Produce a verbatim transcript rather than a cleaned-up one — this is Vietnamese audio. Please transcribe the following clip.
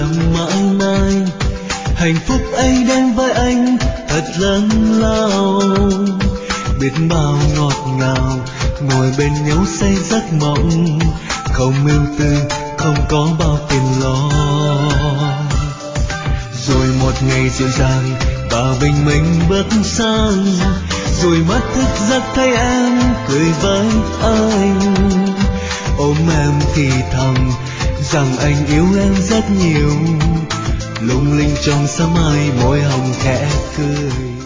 em mãi mãi. Hạnh phúc ấy đến với anh thật lớn lao, biết bao ngọt ngào ngồi bên nhau say giấc mộng, không ưu tư không có bao tiền lo. Rồi một ngày dịu dàng và bình minh bước sang, rồi mắt thức giấc thấy em cười với anh, ôm em thì thầm rằng anh yêu em rất nhiều, lung linh trong sớm mai môi hồng khẽ cười.